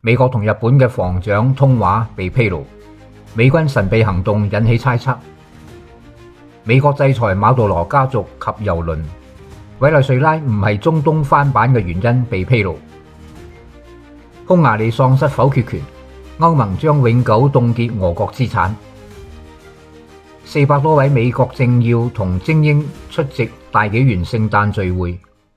美國同日本嘅防長通話被披露，美軍神秘行動引起猜測。美國制裁馬杜羅家族及郵輪，委內瑞拉唔係中東翻版嘅原因被披露。匈牙利喪失否決權，歐盟將永久凍結俄國資產。400多位美國政要同精英出席大紀元聖誕聚會。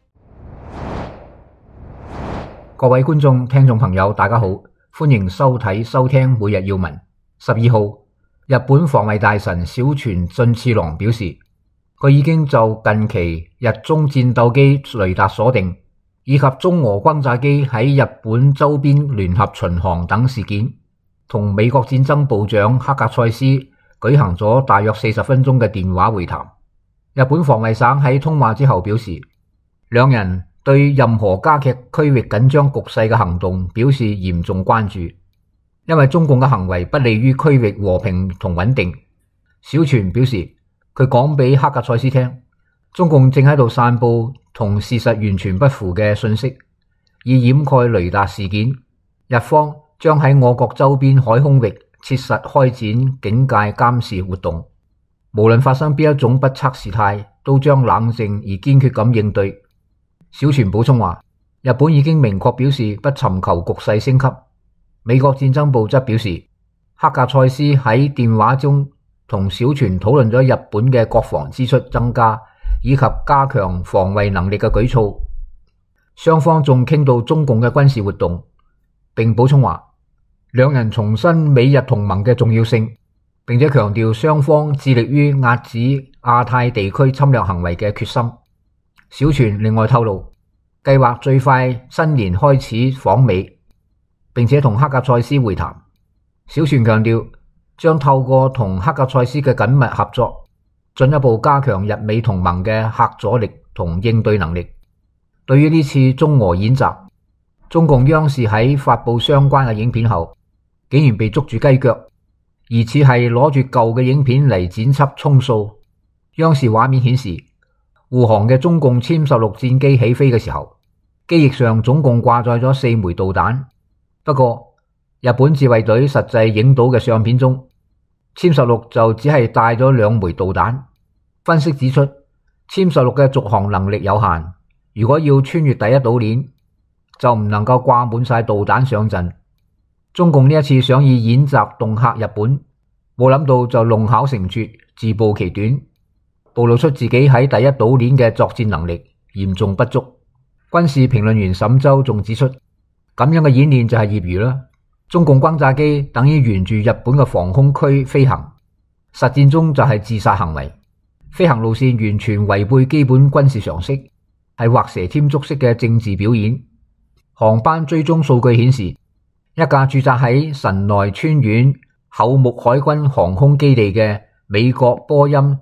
各位觀眾、聽眾朋友，大家好，歡迎收睇、收聽每日要聞。12號，日本防衛大臣小泉進次郎表示，佢已經就近期日中戰鬥機雷達鎖定以及中俄轟炸機喺日本周邊聯合巡航等事件，同美國戰爭部長克格塞斯舉行咗大約40分鐘嘅電話會談。日本防衛省喺通話之後表示，兩人對任何加劇區域緊張局勢嘅行動表示嚴重關注，因為中共嘅行為不利於區域和平同穩定。小泉表示，佢講俾克格塞斯聽，中共正喺度散布同事實完全不符嘅信息，以掩蓋雷達事件。日方將喺我國周邊海空域切實開展警戒監視活動，無論發生邊一種不測事態，都將冷靜而堅決咁應對。小泉補充話，日本已經明確表示不尋求局勢升級。美國戰爭部則表示，克格塞斯喺電話中同小泉討論咗日本嘅國防支出增加以及加強防衛能力嘅舉措，雙方仲傾到中共嘅軍事活動，並補充話，兩人重申美日同盟嘅重要性，並且強調雙方致力於遏止亞太地區侵略行為嘅決心。小泉另外透露，計劃最快新年開始訪美，並且同克格塞斯會談。小泉強調，將透過同克格塞斯嘅緊密合作，進一步加強日美同盟嘅嚇阻力同應對能力。對於呢次中俄演習，中共央視喺發布相關嘅影片後，竟然被捉住雞腳，疑似係攞住舊嘅影片嚟剪輯充數。央視畫面顯示，護航嘅中共殲16戰機起飛嘅時候，機翼上總共掛載咗4枚導彈。不過，日本自衛隊實際影到嘅相片中，殲16就只係帶咗2枚導彈。分析指出，殲16嘅續航能力有限，如果要穿越第一島鏈，就唔能夠掛滿晒導彈上陣。中共呢一次想以演習恫嚇日本，冇諗到就弄巧成拙，自暴其短，暴露出自己喺第一島鏈嘅作戰能力嚴重不足。軍事評論員沈周仲指出，咁樣嘅演練就係業餘啦。中共轟炸機等於沿住日本嘅防空區飛行，實戰中就係自殺行為，飛行路線完全違背基本軍事常識，係畫蛇添足式嘅政治表演。航班追蹤數據顯示，一架駐紮喺神奈川縣厚木海軍航空基地嘅美國波音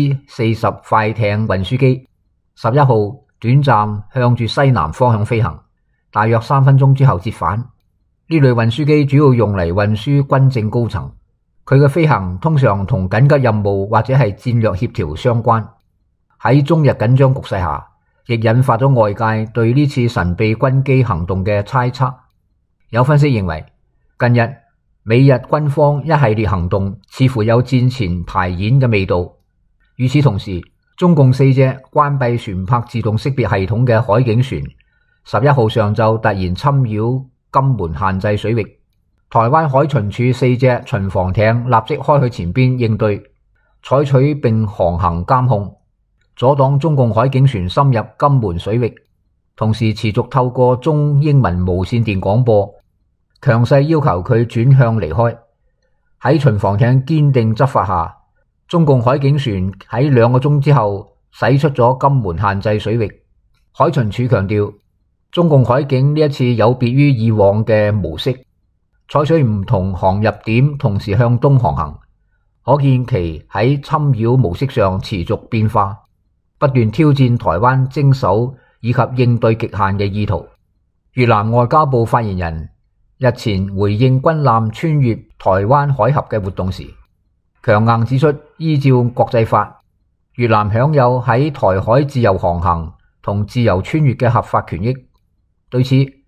C-40 快艇運輸機11號短暫向住西南方向飛行，大約3分鐘之後折返。呢類運輸機主要用嚟運輸軍政高層，佢嘅飛行通常同緊急任務或者係戰略協調相關。喺中日緊張局勢下，亦引發咗外界對呢次神秘軍機行動嘅猜測。有分析認為，近日美日軍方一系列行動似乎有戰前排演嘅味道。與此同時，中共4隻關閉船舶自動識別系統嘅海警船11號上晝突然侵擾金門限制水域，台灣海巡署4隻巡防艇立即開去前邊應對，採取並航行監控，阻擋中共海警船深入金門水域，同時持續透過中英文無線電廣播，強勢要求佢轉向離開。喺巡防艇堅定執法下，中共海警船喺2個鐘之後駛出咗金門限制水域。海巡署強調，中共海警呢一次有別於以往嘅模式，採取唔同航入點同時向東航行，可見其喺侵擾模式上持續變化，不斷挑戰台灣精守以及應對極限嘅意圖。越南外交部發言人日前回應軍艦穿越台灣海峽嘅活動時，強硬指出，依照國際法，越南享有喺台海自由航行同自由穿越嘅合法權益。對此，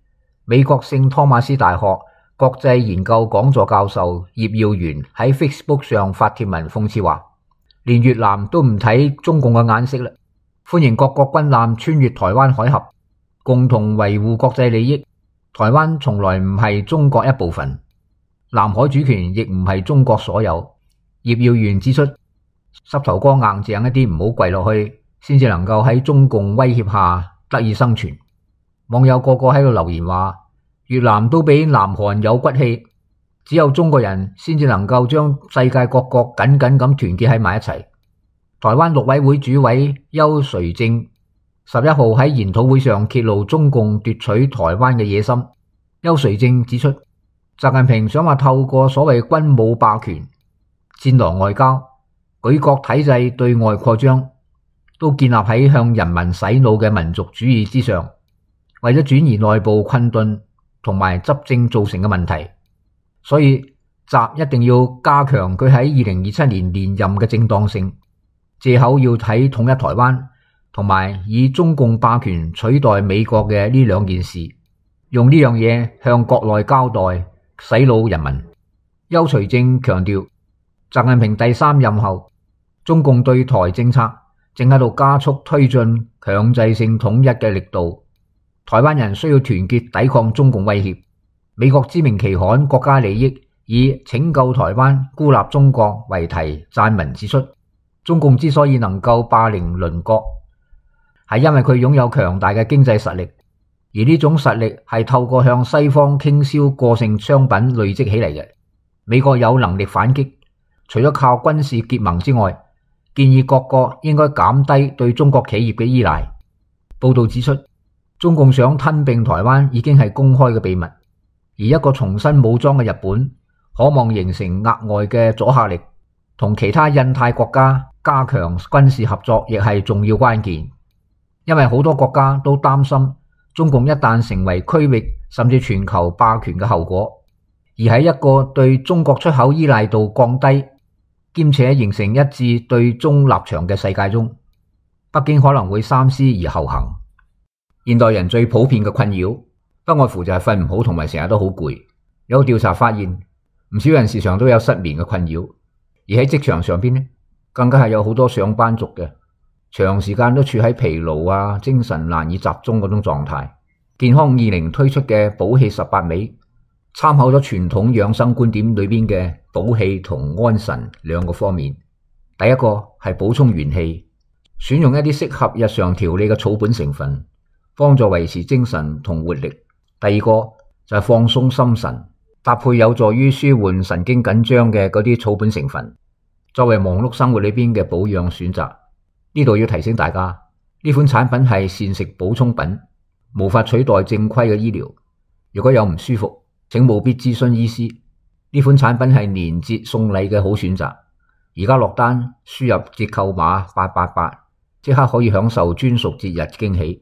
美國聖托馬斯大學國際研究講座教授葉耀元喺 Facebook 上發帖文諷刺話，連越南都唔睇中共嘅眼色啦，歡迎各國軍艦穿越台灣海峽，共同維護國際利益。台灣從來唔係中國一部分，南海主權亦唔係中國所有。葉耀元指出，膝頭哥硬淨一啲，唔好跪落去，先至能夠喺中共威脅下得以生存。網友個個喺度留言話，越南都比南韓有骨氣，只有中國人先至能夠將世界各國緊緊咁團結喺埋一齊。台灣陸委會主委邱垂正11號喺研討會上揭露中共奪取台灣嘅野心。邱垂正指出，習近平想話透過所謂軍武霸權、戰狼外交、舉國體制對外擴張，都建立喺向人民洗腦嘅民族主義之上，為咗轉移內部困頓同埋執政造成嘅問題。所以習一定要加強佢喺2027年連任嘅正當性，借口要睇統一台灣同埋以中共霸權取代美國嘅呢兩件事，用呢樣嘢向國內交代，洗腦人民。邱垂正強調，習近平第3任後，中共對台政策正喺度加速推進強制性統一嘅力度，台灣人需要團結抵抗中共威脅。美國知名期刊《國家利益》以拯救台灣、孤立中國為題撰文指出，中共之所以能夠霸凌鄰國，係因為佢擁有強大嘅經濟實力，而呢種實力係透過向西方傾銷過剩商品累積起嚟嘅。美國有能力反擊，除咗靠軍事結盟之外，建議各國應該減低對中國企業嘅依賴。報道指出，中共想吞併台灣已經係公開嘅秘密。而一個重新武裝嘅日本，可望形成額外嘅阻嚇力，同其他印太國家加強軍事合作亦係重要關鍵。因為好多國家都擔心中共一旦成為區域甚至全球霸權嘅後果，而喺一個對中國出口依賴度降低，兼且形成一致對中立場嘅世界中，北京可能會三思而後行。現代人最普遍嘅困擾，不外乎就係瞓唔好同埋成日都好攰。有調查發現，唔少人時常都有失眠嘅困擾，而喺職場上邊呢，更加係有好多上班族嘅長時間都處喺疲勞精神難以集中嗰種狀態。健康20推出嘅補氣18味，參考咗傳統養生觀點裏邊嘅補氣同安神兩個方面。第一個係補充元氣，選用一啲適合日常調理嘅草本成分，幫助維持精神同活力。第二個就係放鬆心神，搭配有助於舒緩神經緊張嘅嗰啲草本成分，作為忙碌生活裏邊嘅保養選擇。呢度要提醒大家，呢款產品係膳食補充品，無法取代正規嘅醫療。如果有唔舒服，請務必諮詢醫師。呢款產品係年節送禮嘅好選擇，而家落單輸入折扣碼888，即刻可以享受專屬節日驚喜。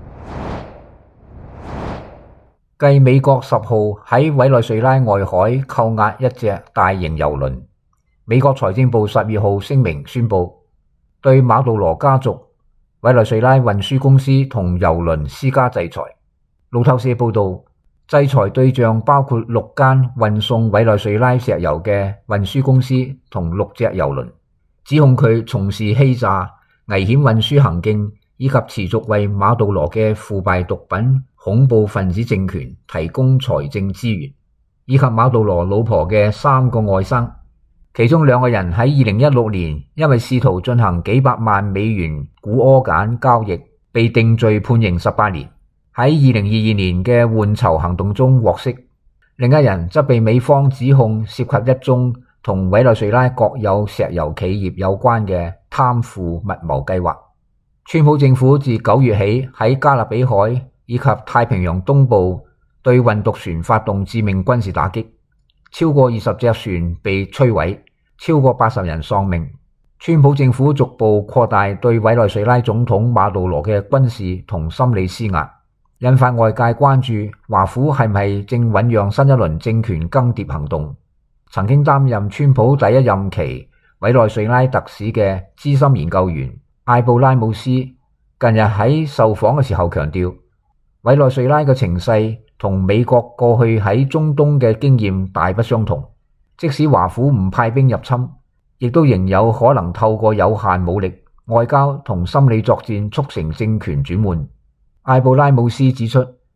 繼美國10號喺委內瑞拉外海扣押一隻大型郵輪，美國財政部12號聲明宣布，對馬杜羅家族、委內瑞拉運輸公司同郵輪施加制裁。路透社報道，制裁對象包括6間運送委內瑞拉石油嘅運輸公司同6隻郵輪，指控佢從事欺詐、危險運輸行徑以及持續為馬杜羅嘅腐敗毒品恐怖分子政權提供財政資源，以及馬杜羅老婆嘅3個外甥，其中2個人喺2016年因為試圖進行幾百萬美元古柯鹼交易被定罪判刑18年，喺2022年嘅換囚行動中獲釋。另一人則被美方指控涉及一宗同委內瑞拉國有石油企業有關嘅貪腐密謀計劃。川普政府自9月起喺加勒比海以及太平洋東部對運毒船發動致命軍事打擊，超過20隻船被摧毀，超過80人喪命。川普政府逐步擴大對委內瑞拉總統馬杜羅嘅軍事同心理施壓，引發外界關注華府係咪正醞釀新一輪政權更迭行動。曾經擔任川普第1任期委內瑞拉特使嘅資深研究員艾布拉姆斯近日喺受訪嘅時候強調，委內瑞拉嘅情勢同美國過去喺中東嘅經驗大不相同。即使華府唔派兵入侵，亦都仍有可能透過有限武力、外交同心理作戰促成政權轉換。艾布拉姆斯指出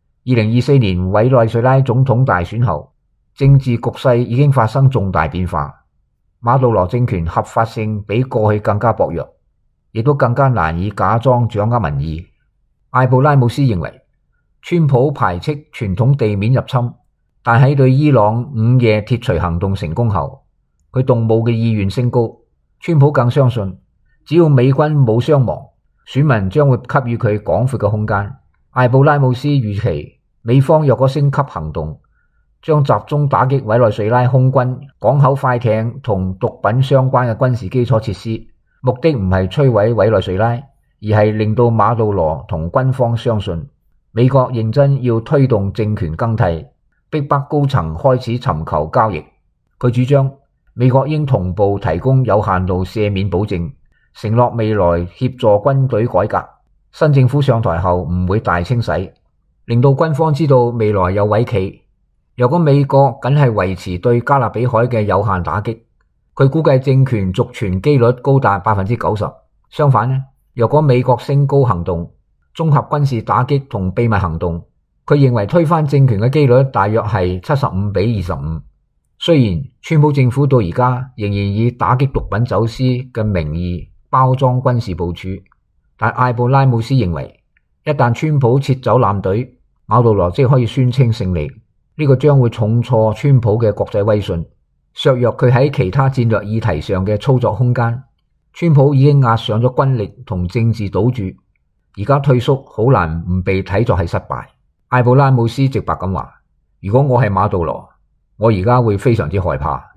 ，2024年委內瑞拉總統大選後，政治局勢已經發生重大變化，馬杜羅政權合法性比過去更加薄弱，亦都更加難以假裝掌握民意。艾布拉姆斯認為，川普排斥傳統地面入侵，但喺對伊朗午夜鐵錘行動成功後，佢動武嘅意願升高。川普更相信，只要美軍冇傷亡，選民將會給予佢廣闊嘅空間。艾布拉姆斯預期，美方若果升級行動，將集中打擊委內瑞拉空軍、港口快艇同毒品相關嘅軍事基礎設施，目的唔係摧毀委內瑞拉，而係令到馬杜羅同軍方相信，美國認真要推動政權更替，逼迫高層開始尋求交易。佢主張美國應同步提供有限度赦免保證，承諾未來協助軍隊改革。新政府上台後唔會大清洗，令到軍方知道未來有位企。若果美國僅係維持對加勒比海嘅有限打擊，佢估計政權續存機率高達 90%。相反呢，若果美國升高行動，綜合軍事打擊同秘密行動，佢認為推翻政權嘅機率大約係75-25。雖然川普政府到而家仍然以打擊毒品走私嘅名義包裝軍事部署，但艾布拉姆斯認為，一旦川普撤走艦隊，馬杜羅即可以宣稱勝利。呢個將會重挫川普嘅國際威信，削弱佢喺其他戰略議題上嘅操作空間。川普已經壓上咗軍力同政治賭注，而家退縮好難唔被睇作係失敗。艾布拉姆斯直白咁話，如果我係馬杜羅，我而家會非常之害怕。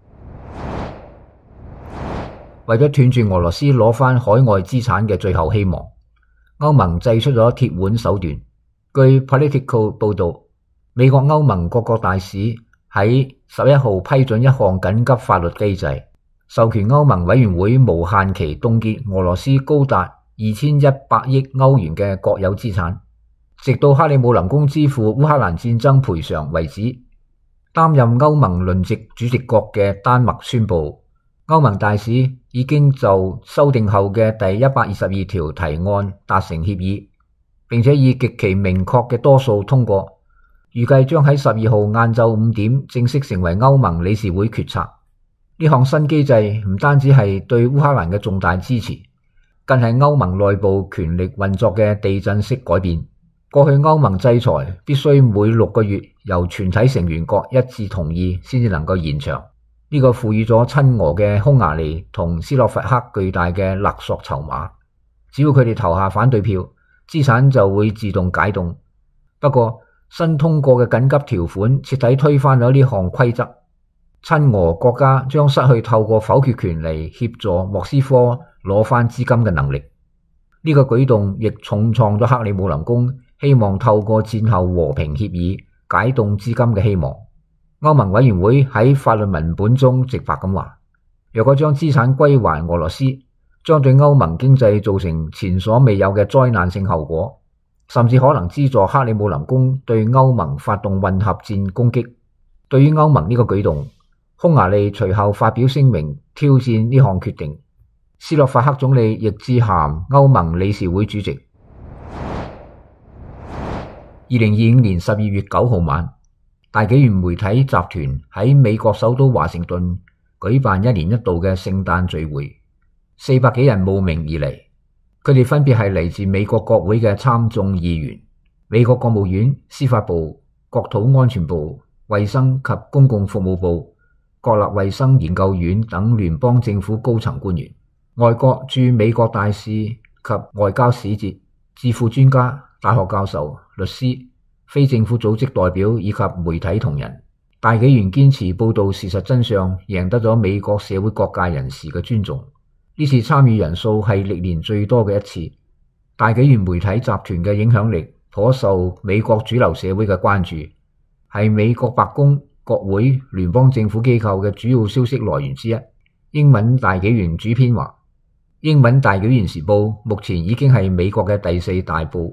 為咗斷絕俄羅斯攞返海外資產嘅最後希望，歐盟祭出咗鐵腕手段。據 Politico 報道，美國歐盟各國大使喺11號批准一項緊急法律機制，授權歐盟委員會無限期凍結俄羅斯高達2100億歐元嘅國有資產，直到克里姆林宮支付烏克蘭戰爭賠償為止。擔任歐盟輪值主席國嘅丹麥宣布，歐盟大使已經就修訂後嘅第122條提案達成協議，並且以極其明確嘅多數通過，預計將喺12號晏晝5點正式成為歐盟理事會決策。呢項新機制唔單止係對烏克蘭嘅重大支持，更係歐盟內部權力運作嘅地震式改變。過去歐盟制裁必須每6個月由全體成員國一致同意先至能夠延長，呢個賦予咗親俄嘅匈牙利同斯洛伐克巨大嘅勒索籌碼。只要佢哋投下反對票，資產就會自動解凍。不過新通過嘅緊急條款徹底推翻咗呢項規則，親俄國家將失去透過否決權嚟協助莫斯科攞翻資金嘅能力。呢個舉動亦重創咗克里姆林宮希望透過戰後和平協議解凍資金嘅希望。歐盟委員會喺法律文本中直白咁話，若果將資產歸還俄羅斯，將對歐盟經濟造成前所未有嘅災難性後果，甚至可能資助克里姆林宮對歐盟發動混合戰攻擊。對於歐盟呢個舉動，匈牙利隨後發表聲明挑戰呢項決定。斯洛伐克總理亦致函歐盟理事會主席。2025年12月9號晚，大紀元媒體集團喺美國首都華盛頓舉辦一年一度嘅聖誕聚會，400幾人慕名而嚟。佢哋分別係嚟自美國國會嘅參眾議員、美國國務院、司法部、國土安全部、衛生及公共服務部、國立衛生研究院等聯邦政府高層官員、外國駐美國大使及外交使節、智庫專家、大學教授、律師、非政府組織代表以及媒體同仁。大紀元堅持報道事實真相，贏得咗美國社會各界人士嘅尊重。呢次參與人數係歷年最多嘅一次。大紀元媒體集團嘅影響力頗受美國主流社會嘅關注，係美國白宮、國會、聯邦政府機構嘅主要消息來源之一。英文大紀元主編話，英文大紀元時報目前已經係美國嘅第4大報。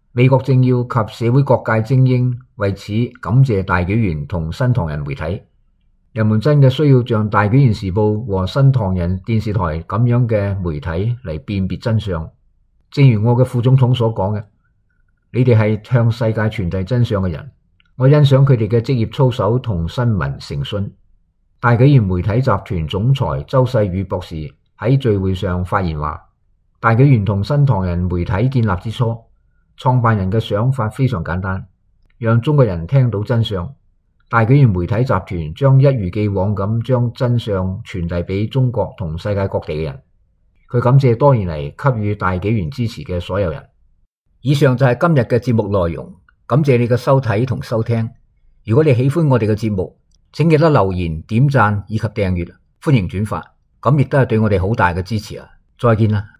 美國政要及社會各界精英為此感謝大紀元同新唐人媒體。人們真嘅需要像大紀元時報和新唐人電視台咁樣嘅媒體嚟辨別真相。正如我嘅副總統所講嘅，你哋係向世界傳遞真相嘅人。我欣賞佢哋嘅職業操守同新聞誠信。大紀元媒體集團總裁周世宇博士喺聚會上發言話，大紀元同新唐人媒體建立之初，創辦人嘅想法非常簡單，讓中國人聽到真相。大紀元媒體集團將一如既往咁將真相傳遞俾中國同世界各地嘅人。佢感謝多年嚟給予大紀元支持嘅所有人。以上就係今日嘅節目內容，感謝你嘅收睇同收聽。如果你喜歡我哋嘅節目，請記得留言、點讚以及訂閱，歡迎轉發，咁亦都係對我哋好大嘅支持啊！再見啦。